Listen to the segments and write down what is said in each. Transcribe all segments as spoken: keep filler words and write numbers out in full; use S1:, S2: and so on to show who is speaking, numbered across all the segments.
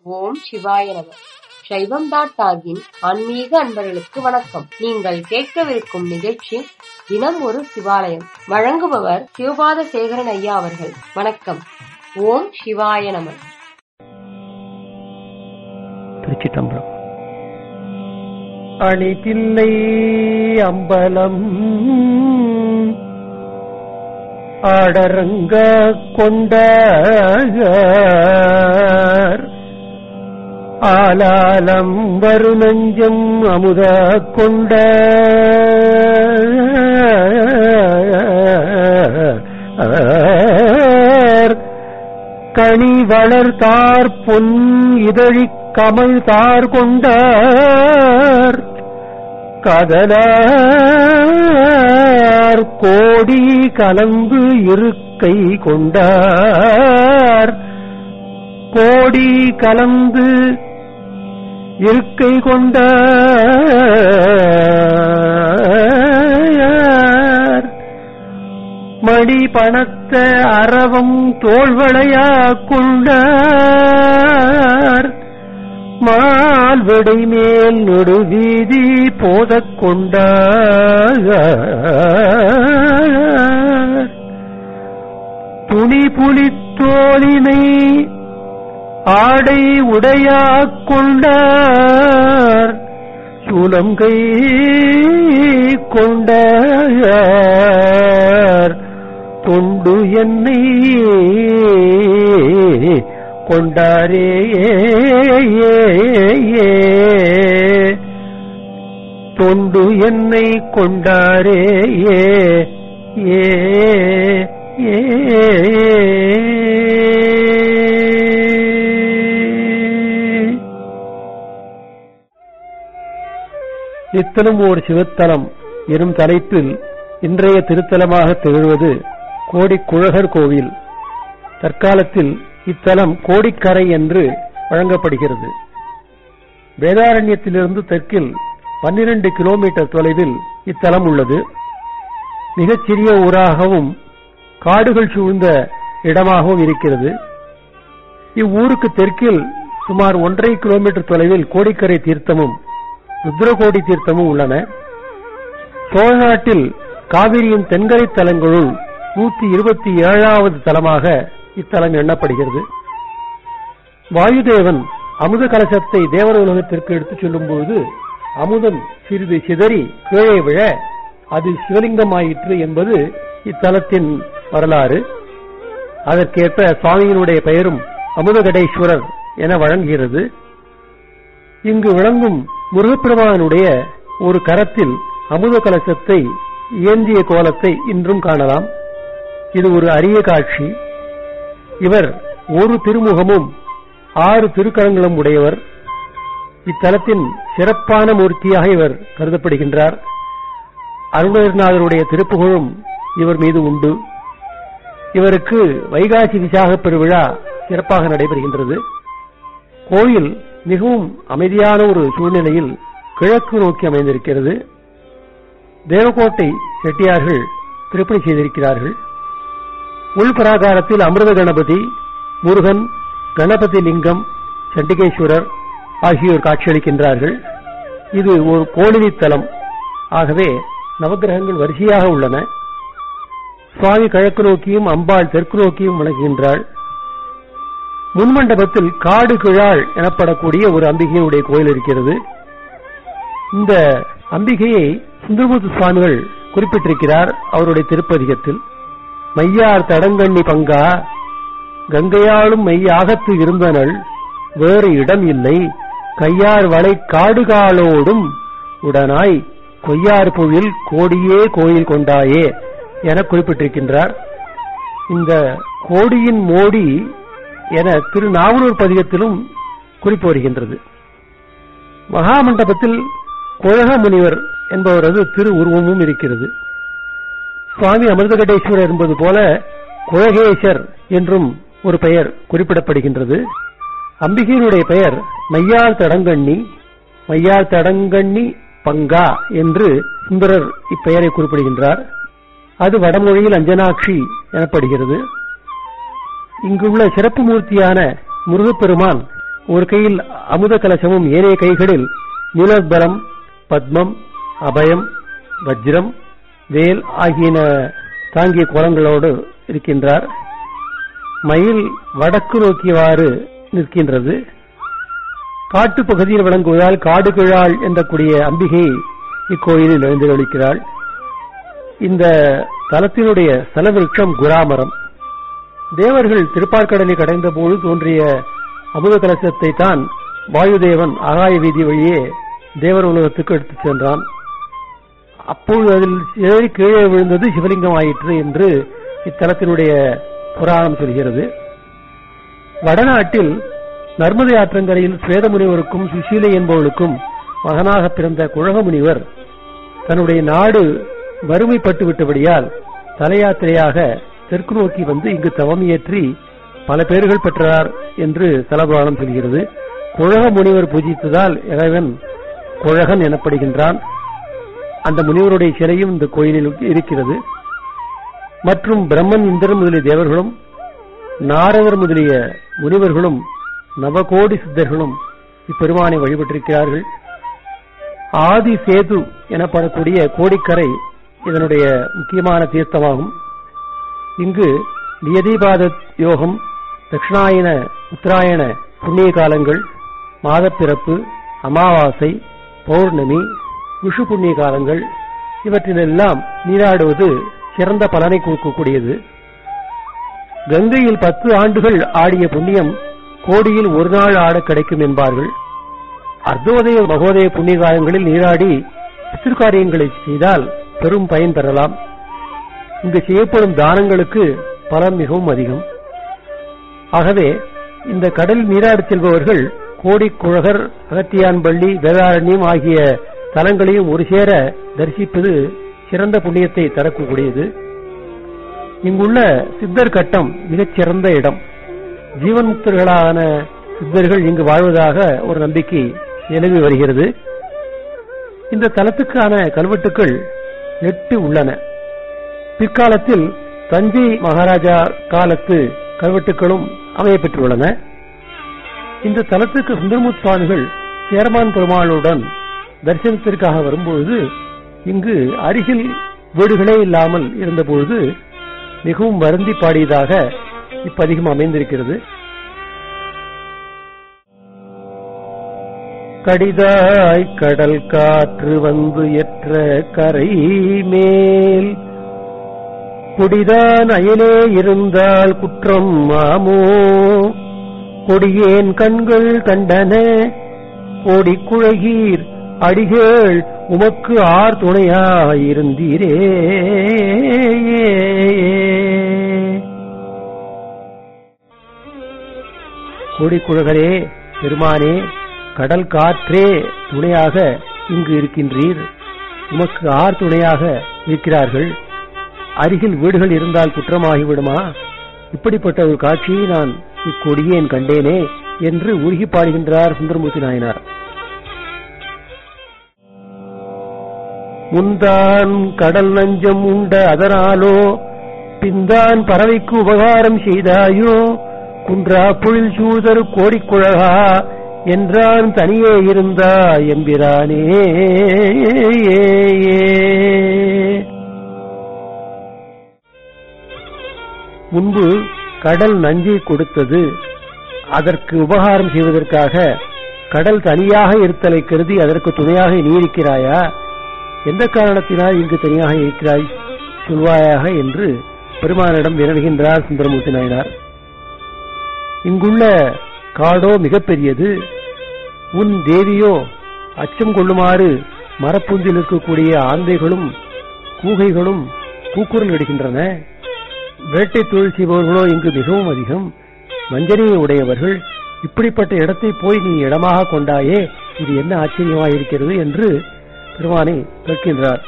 S1: ஓம் சிவாய நம. சைவம் டாட் டாகின் ஆன்மீக அன்பர்களுக்கு வணக்கம். நீங்கள் கேட்கவிருக்கும் நிகழ்ச்சி தினம் ஒரு சிவாலயம். வழங்குபவர் சிவபாத சேகரன் ஐயா அவர்கள். வணக்கம். ஓம் சிவாய நம.
S2: திருச்சிற்றம்பலம். அணிதில்லை அம்பலம் ஆடரங்க கொண்டார் ஆலாலம் வருநஞ்சம் அமுத கொண்ட கனி வளர்த்தார் பொன் இதழிக் கமல் தார் கொண்டார் கதலார் கோடி கலந்து இருக்கை கொண்டார் கோடி கலந்து இருக்கை கொண்டார் மணி பணத்த அரவம் தோள்வளையா கொண்டார் மால்வடை மேல் நெடுவீதி போதக் கொண்டார் துணி புலித்தோலினை ஆடை உடையாக் கொண்டார் சூலங்கை கொண்டார் தொண்டு என்னை கொண்டாரே தொண்டு என்னை கொண்டாரே ஏ ஏ நித்தலும் ஓர் சிவத்தலம் எனும் தலைப்பில் இன்றைய திருத்தலமாக திகழ்வது கோடிக்குழகர் கோவில். தற்காலத்தில் இத்தலம் கோடிக்கரை என்று வழங்கப்படுகிறது. வேதாரண்யத்திலிருந்து தெற்கில் பன்னிரண்டு கிலோமீட்டர் தொலைவில் இத்தலம் உள்ளது. மிகச் சிறிய ஊராகவும் காடுகள் சூழ்ந்த இடமாகவும் இருக்கிறது. இவ்வூருக்கு தெற்கில் சுமார் ஒன்றரை கிலோமீட்டர் தொலைவில் கோடிக்கரை தீர்த்தமும் ருத்ரகோடி தீர்த்தமும் உள்ளன. சோழ நாட்டில் காவிரியின் தென்கரை தலங்களுள் நூற்றி இருபத்தி ஏழாவது தலமாக இத்தலம் எண்ணப்படுகிறது. வாயுதேவன் அமுத கலசத்தை தேவர உலகத்திற்கு எடுத்துச் செல்லும் பொழுது அமுதம் சிறிது சிதறி கீழே விழ அது சிவலிங்கமாயிற்று என்பது இத்தலத்தின் வரலாறு. அதற்கேற்ப சுவாமியினுடைய பெயரும் அமுதகடேஸ்வரர் என வழங்குகிறது. இங்கு விளங்கும் முருகப்பெருமானுடைய ஒரு கரத்தில் அமுத கலசத்தை ஏந்திய கோலத்தை இன்றும் காணலாம். இது ஒரு அரிய காட்சி. இவர் ஒரு திருமுகமும் ஆறு திருக்கரங்களும் உடையவர். இத்தலத்தின் சிறப்பான மூர்த்தியாக இவர் கருதப்படுகின்றார். அருணகிரிநாதருடைய திருப்புகழும் இவர் மீது உண்டு. இவருக்கு வைகாசி விசாக பெருவிழா சிறப்பாக நடைபெறுகின்றது. கோயில் மிகவும் அமைதியான ஒரு சூழ்நிலையில் கிழக்கு நோக்கி அமைந்திருக்கிறது. தேவகோட்டை செட்டியார்கள் திருப்பணி செய்திருக்கிறார்கள். உள்பிராகாரத்தில் அமிர்த கணபதி, முருகன், கணபதி லிங்கம், சண்டிகேஸ்வரர் ஆகியோர் காட்சியளிக்கின்றார்கள். இது ஒரு கோணிலி தலம். ஆகவே நவகிரகங்கள் வரிசையாக உள்ளன. சுவாமி கிழக்கு நோக்கியும் அம்பாள் தெற்கு நோக்கியும் வணங்குகின்றாள். முன்மண்டபத்தில் காடு கிழாள் எனப்படக்கூடிய ஒரு அம்பிகையுடைய கோயில் இருக்கிறது. இந்த அம்பிகையை சுந்தரமூர்த்தி சுவாமிகள் குறிப்பிட்டிருக்கிறார் அவருடைய திருப்பதிகத்தில். மையார் தடங்கண்ணி பங்கா கங்கையாளும் மையாகத்து இருந்தனள் வேறு இடம் இல்லை கையார் வளை காடுகாலோடும் உடனாய் கொய்யார் பொழில் கோடியே கோயில் கொண்டாயே என குறிப்பிட்டிருக்கின்றார். இந்த கோடியின் மோடி என திருநாவலூர் பதிகத்திலும் குறிப்பு வருகின்றது. மகாமண்டபத்தில் குழக முனிவர் என்பவரது திரு உருவமும் இருக்கிறது. சுவாமி அமிர்தகடேஸ்வரர் என்பது போல குழகேசர் என்றும் ஒரு பெயர் குறிப்பிடப்படுகின்றது. அம்பிகையினுடைய பெயர் மையார் தடங்கண்ணி. மையார் தடங்கண்ணி பங்கா என்று சுந்தரர் இப்பெயரை குறிப்பிடுகின்றார். அது வடமொழியில் அஞ்சனாட்சி எனப்படுகிறது. இங்குள்ள சிறப்பு மூர்த்தியான முருகப்பெருமான் ஒரு கையில் அமுத கலசமும் ஏனைய கைகளில் நீலோத்பலம், பத்மம், அபயம், வஜ்ரம், வேல் ஆகியன தாங்கிய கோலங்களோடு இருக்கின்றார். மயில் வடக்கு நோக்கியவாறு நிற்கின்றது. காட்டு பகுதியில் விளங்குவதால் காடு கிழாள் என்ற கூடிய அம்பிகை இக்கோயிலில் எழுந்தருளிக்கிறாள். இந்த தலத்தினுடைய ஸ்தலவிருட்சம் குராமரம். தேவர்கள் திருப்பார்கடலை கடைந்த போது தோன்றிய அமுத கலசத்தை தான் வாயுதேவன் ஆகாய வீதி வழியே தேவர் உலகத்துக்கு எடுத்துச் சென்றான். அப்பொழுது அதில் ஏறி கீழே விழுந்தது சிவலிங்கம் ஆயிற்று என்று இத்தலத்தினுடைய புராணம் சொல்கிறது. வடநாட்டில் நர்மதை ஆற்றங்கரையில் சுவேத முனிவருக்கும் சுசீலை என்பவளுக்கும் மகனாக பிறந்த குழக முனிவர் தன்னுடைய நாடு வறுமைப்பட்டு விட்டபடியால் தலையாத்திரையாக தெற்கு நோக்கி வந்து இங்கு தவம் இயற்றி பல பேர்கள் பெற்றார் என்று தலபுராணம் சொல்கிறது. குழக முனிவர் பூஜித்ததால் இறைவன் குழகன் எனப்படுகின்றான். அந்த முனிவருடைய சிலையும் இந்த கோயிலில் இருக்கிறது. மற்றும் பிரம்மன், இந்திரன் முதலிய தேவர்களும் நாரதர் முதலிய முனிவர்களும் நவகோடி சித்தர்களும் இப்பெருமானை வழிபட்டிருக்கிறார்கள். ஆதி சேது எனப்படக்கூடிய கோடிக்கரை இதனுடைய முக்கியமான தீர்த்தமாகும். இங்கு நியதிபாத யோகம், தட்சிணாயன, உத்தராயண புண்ணிய காலங்கள், மாதப்பிறப்பு, அமாவாசை, பௌர்ணமி, விஷு புண்ணிய காலங்கள் இவற்றிலெல்லாம் நீராடுவது சிறந்த பலனை கொடுக்கக்கூடியது. கங்கையில் பத்து ஆண்டுகள் ஆடிய புண்ணியம் கோடியில் ஒரு நாள் ஆட கிடைக்கும் என்பார்கள். அர்த்தோதய மகோதய புண்ணிய காலங்களில் நீராடி பித்ருக்காரியங்களை செய்தால் பெரும் பயன் பெறலாம். இங்கு செய்யப்படும் தானங்களுக்கு பலன் மிகவும் அதிகம். ஆகவே இந்த கடல் நீராடச் செல்பவர்கள் கோடிக்குழகர், அகத்தியான்பள்ளி, வேதாரண்யம் ஆகிய தலங்களையும் ஒரு சேர தரிசிப்பது சிறந்த புண்ணியத்தை தரக்கூடியது. இங்குள்ள சித்தர் கட்டம் மிகச் சிறந்த இடம். ஜீவன் முக்தர்களான சித்தர்கள் இங்கு வாழ்வதாக ஒரு நம்பிக்கை நிலவி வருகிறது. இந்த தலத்துக்கான கல்வெட்டுக்கள் எட்டு உள்ளன. பிற்காலத்தில் தஞ்சை மகாராஜா காலத்து கல்வெட்டுகளும் அமையப்பெற்றுள்ளன. இந்த தலத்துக்கு சுந்தரமூர்த்தி சுவாமிகள் சேரமான் பெருமாளுடன் தரிசனத்திற்காக வரும்பொழுது இங்கு அருகில் வீடுகளே இல்லாமல் இருந்தபொழுது மிகவும் வருந்தி பாடியதாக இப்பதிகம் அமைந்திருக்கிறது. கடிதாய் கடல் காற்று வந்து எற்ற கரை மேல் கொடிதான் அயலே இருந்தால் குற்றம் ஆமோ, கொடியேன் கண்கள் கண்டன கோடிக்குழகீர் அடிகள் உமக்கு ஆர் துணையாயிருந்தீரே. கோடிக்குழகரே, பெருமானே, கடல் காற்றே துணையாக இங்கு இருக்கின்றீர். உமக்கு ஆர் துணையாக இருக்கிறார்கள். அருகில் வீடுகள் இருந்தால் குற்றமாகிவிடுமா? இப்படிப்பட்ட ஒரு காட்சியை நான் இக்கொடியேன் கண்டேனே என்று உருகி பாடுகின்றார் சுந்தரமூர்த்தி நாயனார். முந்தான் கடல் நஞ்சம் உண்ட அதனாலோ பின்தான் பறவைக்கு உபகாரம் செய்தாயோ, குன்றா பொழில் சூதரு கோடிக்குழகா என்றான் தனியே இருந்தா எம்பிரானே. முன்பு கடல் நஞ்சை கொடுத்தது, அதற்கு உபகாரம் செய்வதற்காக கடல் தனியாக இருத்தலை கருதி அதற்கு துணையாக நீ இருக்கிறாயா? எந்த காரணத்தினால் இங்கு தனியாக இருக்கிறாய் சொல்வாயாக என்று பெருமானிடம் வினவுகின்றார் சுந்தரமூர்த்தி நாயனார். இங்குள்ள காடோ மிகப்பெரியது. உன் தேவியோ அச்சம் கொள்ளுமாறு மரப்புந்தில் இருக்கக்கூடிய ஆந்தைகளும் கூகைகளும் கூக்குரல் இடுகின்றன. வேட்டை தொழில் செய்பவர்களோ இங்கு மிகவும் அதிகம். வஞ்சனையை உடையவர்கள். இப்படிப்பட்ட இடத்தை போய் நீ இடமாக கொண்டாயே, இது என்ன ஆச்சரியமாயிருக்கிறது என்று பெருமானை கேட்கின்றார்.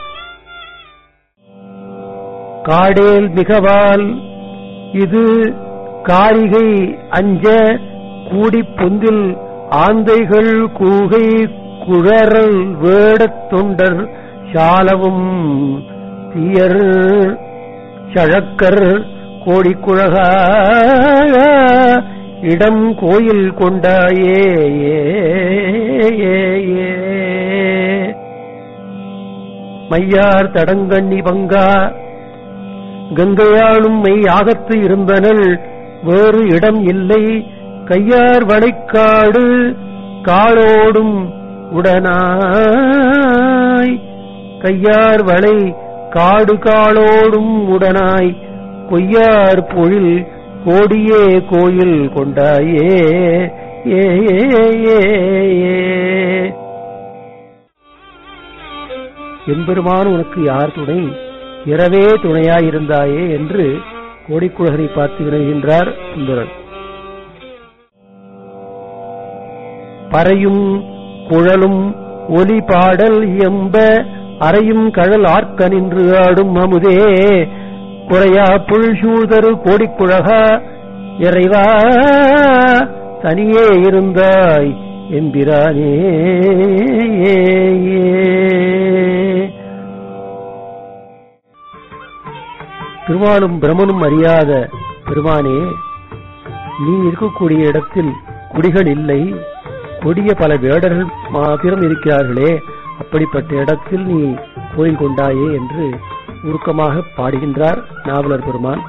S2: காடேல் மிகவால் இது காரிகை அஞ்ச கூடி பொந்தில் ஆந்தைகள் கூகை குழறல் வேடத் தொண்டர் சாலவும் தீயர் சழக்கர் கோடிக்குழகா இடம் கோயில் கொண்டாயே மையார் தடங்கண்ணி பங்கா கங்கையாளும் மெய் ஆகத்து இருந்தனள் வேறு இடம் இல்லை கையார் வளைக்காடு காளோடும் உடனாய் கையார் வளை காடு காளோடும் உடனாய் கொய்யார் பொழில் கோடியே கோயில் கொண்டாயே ஏ எம்பெருமான் உனக்கு யார் துணை இரவே துணையாயிருந்தாயே என்று கோடிக்குழகனை பார்த்து வினவுகின்றார் சுந்தரர். பறையும் குழலும் ஒலி பாடல் எம்ப அறையும் கழல் ஆர்க்க நின்று ஆடும் அமுதே குறையா புல் சூழ்தரு கோடிக்குழகா இறைவா தனியே இருந்தாய் எம்பிரானே. திருமாலும் பிரமனும் அறியாத பெருமானே, நீ இருக்கக்கூடிய இடத்தில் குடிகள் இல்லை, கொடிய பல வேடர்கள் மாத்திரம் இருக்கிறார்களே, அப்படிப்பட்ட இடத்தில் நீ கோயில் கொண்டாயே என்று உருக்கமாக பாடுகின்றார் நாவலர் பெருமான்.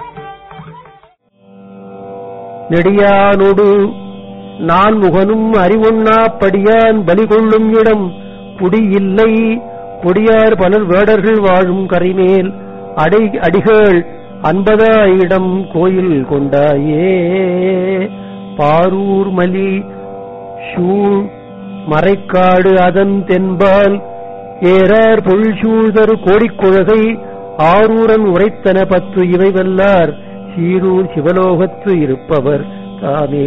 S2: நெடியானோடு நான் முகனும் அறிவொன்னா படியான் பலி கொள்ளும் இடம் குடியில்லை, கொடியார் பலர் வேடர்கள் வாழும் கரைமேல் அடை அடிகள் அன்பதாயிடம் கோயில் கொண்டாயே. பாரூர் மலி சூழ் மறைக்காடு அதன் தென்பால் ஏறார் பொல் சூழ்தரு கோடிக்குழகை ஆரூரன் உரைத்தன பத்து இவை வல்லார் சீரூர் சிவலோகத்து இருப்பவர் தாமே.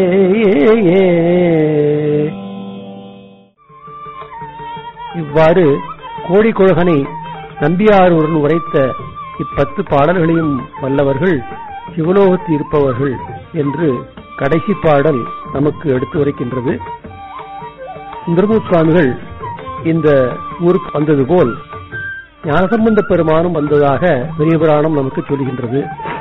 S2: இவ்வாறு கோடிக்குழகனை நம்பியாரூரன் உரைத்த இப்பத்து பாடல்களையும் வல்லவர்கள் சிவலோகத்து இருப்பவர்கள் என்று கடைசி பாடல் நமக்கு எடுத்து உரைக்கின்றது. சுந்தரமூர்த்தி சுவாமிகள் இந்த ஊருக்கு வந்தது போல் ஞானசம்பந்த பெருமானும் வந்ததாக பெரிய புராணம் நமக்கு சொல்கின்றது.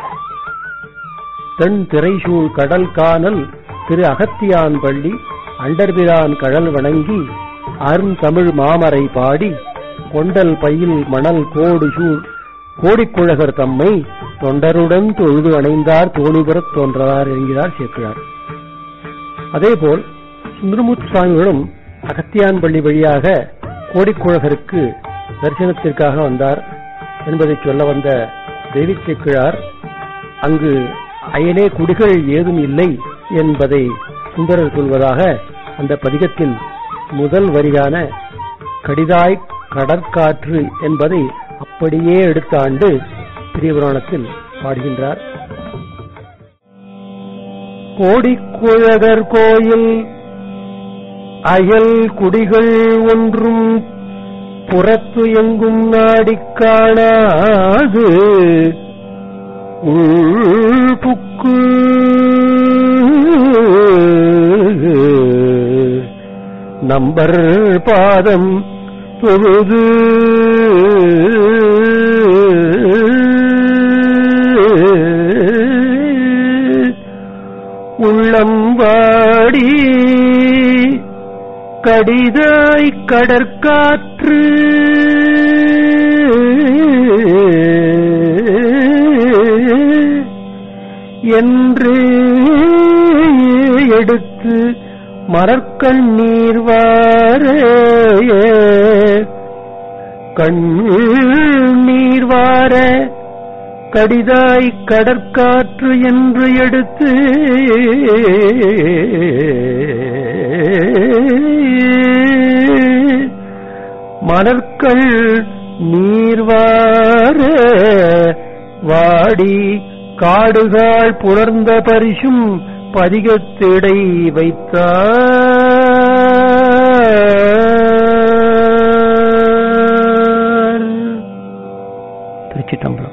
S2: தென் திரைசூழ் கடல் காணல் திரு அகத்தியான் பள்ளி அண்டர்பிரான் கழல் வணங்கி அருண் தமிழ் மாமரை பாடி கொண்டல் பயில் மணல் கோடு சூழ் கோடிக்குழகர் தம்மை தொண்டருடன் தொழுது அணைந்தார் தோணிபுறத் தோன்றார் என்கிறார் சேர்க்கிறார். அதேபோல் சுந்தரமூர்த்தி சுவாமிகளும் அகத்தியான் பள்ளி வழியாக கோடிக்குழகருக்கு தரிசனத்திற்காக வந்தார் என்பதை சொல்ல வந்த தேவி சேக்கிழார் அங்கு அயலே குடிகள் ஏதும் இல்லை என்பதை சுந்தரர் சொல்வதாக அந்த பதிகத்தின் முதல் வரியான கடிதாய் கடற்காற்று என்பதை அப்படியே எடுத்த ஆண்டு பெரிய புராணத்தில் பாடுகின்றார். கோடிக்குழகர் கோயில் அயல் குடிகள் ஒன்றும் புறத்து எங்கும் நாடிக் காணாது உள்புக்கு நம்பர் பாதம் தொழுது உள்ளம் வாடி கடிதாய் கடற்காற்று என்று எடுத்து மரக்கண்ணீர் வார கண்ணீர் வார கடிதாய் கடற்காற்று என்று எடுத்து மலர்கள் நீர்வார வாடி காடுகாள் புணர்ந்த பரிசும் பதிகத்திடை வைத்தார். திருச்சிற்றம்பலம்.